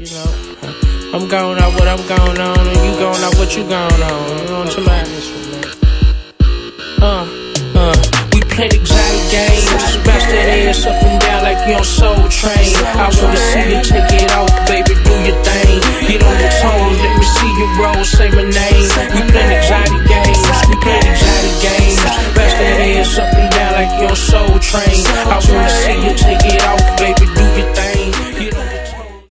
you know. I'm going out what I'm going on, and you going out what you going on. You know what I'm talking about? We played exotic games, bounce that ass up and down like you on Soul Train. I wanna see you take it off, baby, do your thing. Get on your toes, let me see you roll, say my name. We played exotic games, bounce that ass up and down like you on Soul Train. I wanna